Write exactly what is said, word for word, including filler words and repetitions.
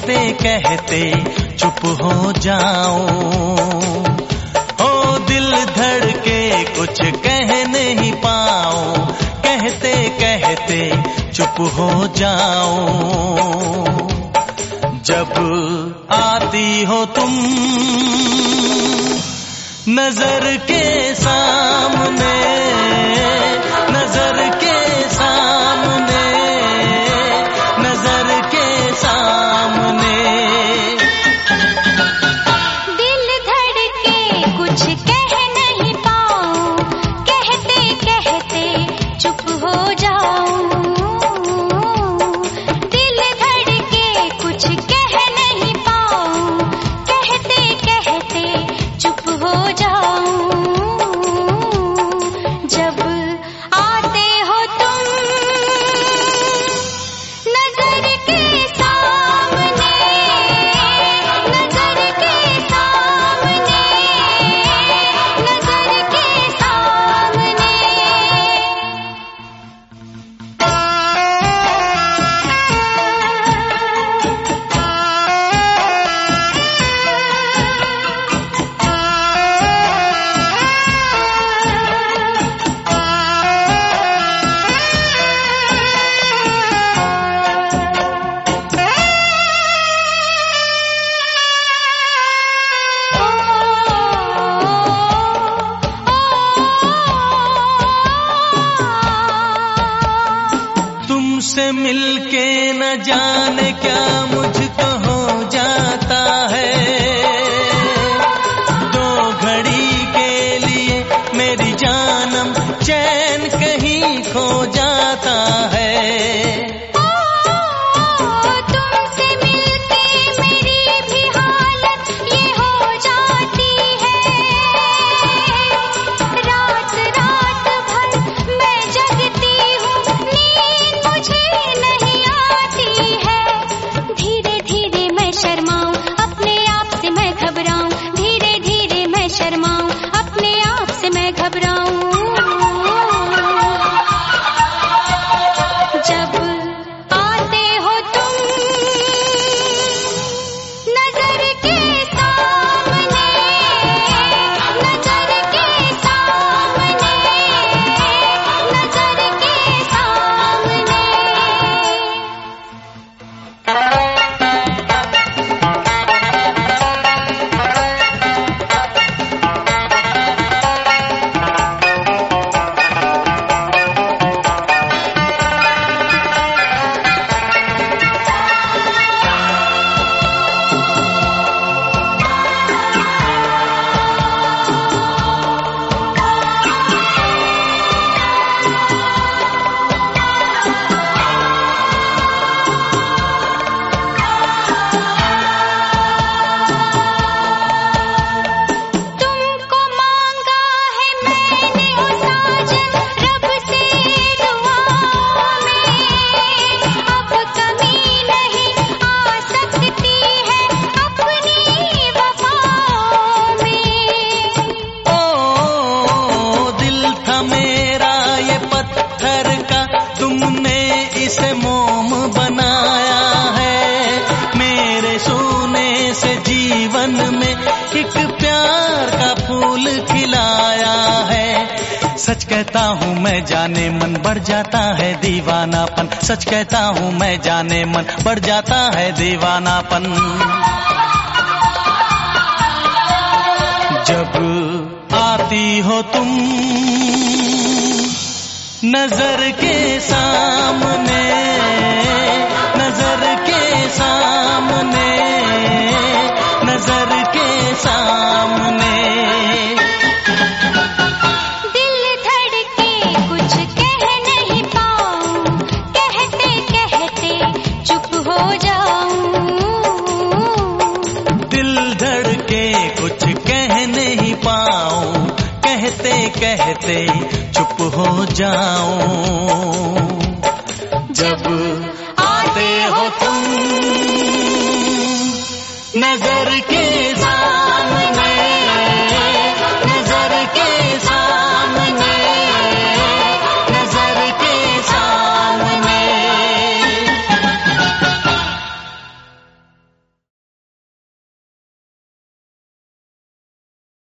कहते कहते चुप हो जाऊं। ओ दिल धड़के कुछ कह नहीं पाऊं, कहते कहते चुप हो जाऊं। जब आती हो तुम नजर के सामने, नजर के सामने, नजर के सामने। दिल धड़के कुछ कह नहीं पाऊं, कहते कहते चुप हो जाऊं। दिल धड़के कुछ कह नहीं पाऊं, कहते कहते चुप हो जाऊं। जब आते हो तुम नजर के सामने, नजर के सामने, नजर के सामने। तुमसे मिलके न जाने क्या मुझको हो जाता है। दो घड़ी के लिए मेरी जानम चैन कहीं खो जाता है। तुमसे मिलके मेरी भी हालत ये हो जाती है। रात रात भर मैं जगती हूँ, नींद मुझे नहीं आती है। धीरे धीरे मैं शर्माऊं, अपने आप से मैं घबराऊं। धीरे धीरे मैं शर्माऊं, अपने आप से मैं घबराऊं। जब आते हो तुम नजर के सामने, नजर के सामने, नजर के सामने। तुमको मांगा है मैंने ओ साजन रब से दुआ में। अब कमी नहीं आ सकती है अपनी वफाओं में। ओ दिल था मेरा ये पत्थर का, तुमने इसे मोम बनाया है। मेरे सोने से जीवन में एक प्यार का फूल खिलाया है। सच कहता हूँ मैं जाने मन बढ़ जाता है दीवानापन। सच कहता हूँ मैं जाने मन बढ़ जाता है दीवानापन। जब आती हो तुम नजर के सामने, नजर के सामने, नजर के सामने। दिल धड़के कुछ कह नहीं पाऊं, कहते कहते चुप हो जाऊं। दिल धड़के कुछ कह नहीं पाऊं, कहते कहते चुप हो जाऊं। जब आते हो तुम नजर के सामने।